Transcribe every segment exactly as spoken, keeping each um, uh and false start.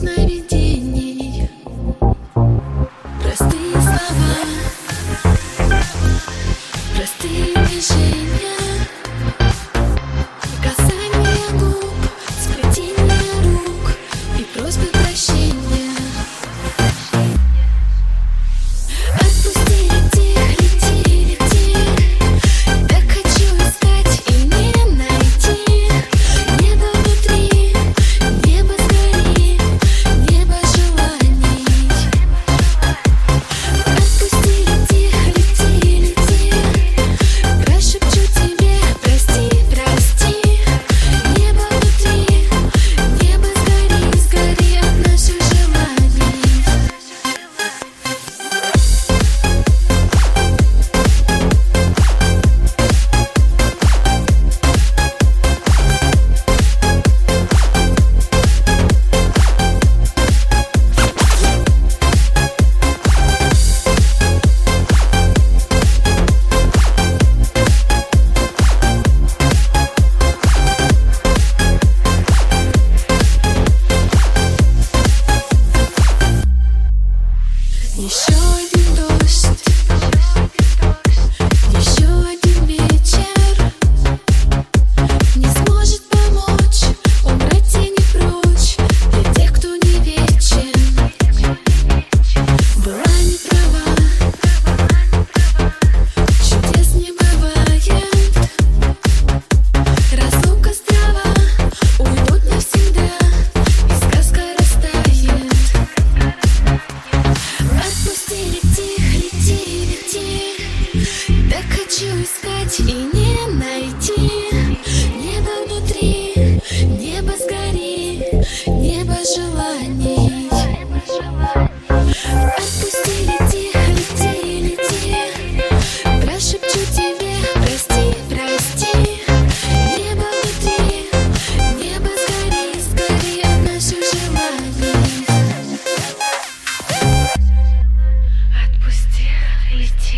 сновидений. Простые слова, простые движения, касание губ, сплетение рук и просьбы прощения. Отпусти, лети, лети, лети. Так хочу искать и не найти. Небо внутри, небо сгори, небо желаний. Отпусти, лети, лети, лети. Прошепчу тебе, прости, прости. Небо внутри, небо сгори, сгори от наших желаний. Еще один дождь, еще один вечер не сможет помочь убрать тени прочь для тех, кто не вечен. Была не права, чудес не бывает. Разлука острова уйдут навсегда, и сказка растает. Отпусти, лети, лети, лети. Так хочу искать и не найти. Небо внутри, небо сгори, небо желаний. Отпусти, лети, лети, лети. Прошепчу тебе, прости, прости. Небо внутри, небо сгори, сгори от наших желаний. Отпусти, лети.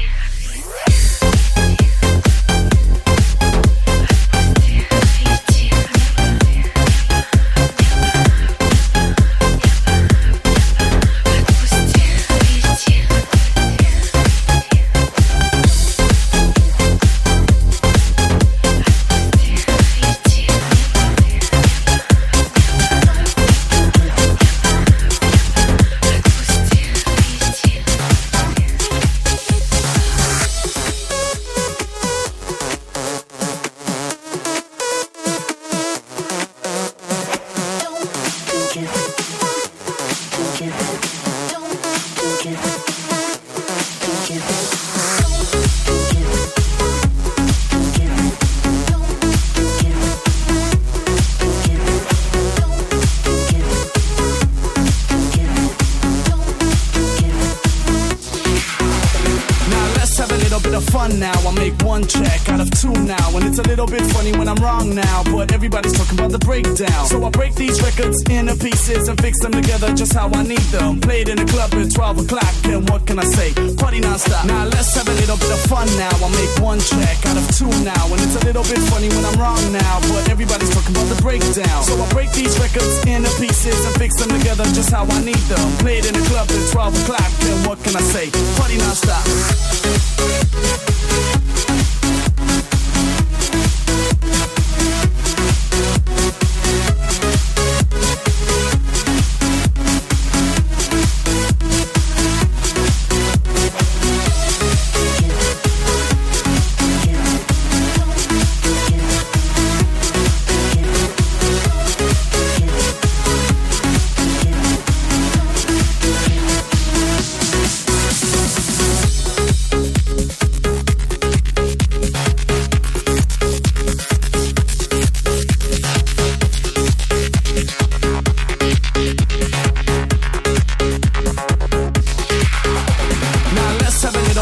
Fun now, I make one track out of two now, and it's a little bit funny when I'm wrong now, but everybody's talking about the breakdown. So I break these records into pieces and fix them together just how I need them. Played in the club at twelve o'clock, and what can I say? Party non-stop. Now let's have a little bit of fun now. I make one track out of two now, and it's a little bit funny when I'm wrong now, but everybody's talking about the breakdown. So I break these records into pieces and fix them together just how I need them. Played in the club at twelve o'clock, and what can I say? Party non-stop.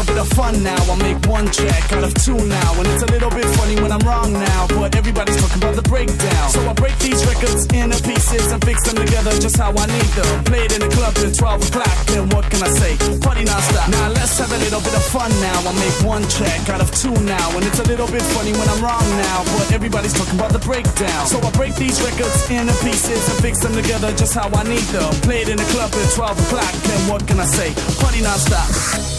little bit of fun now. I make one track out of two now, and it's a little bit funny when I'm wrong now, but everybody's talking about the breakdown. So I break these records into pieces and fix them together just how I need them. Play it in the club till twelve o'clock, then what can I say? Party non-stop. Now let's have a little bit of fun now. I make one track out of two now, and it's a little bit funny when I'm wrong now, but everybody's talking about the breakdown. So I break these records into pieces and fix them together just how I need them. Play it in the club till twelve o'clock, then what can I say? Party non-stop.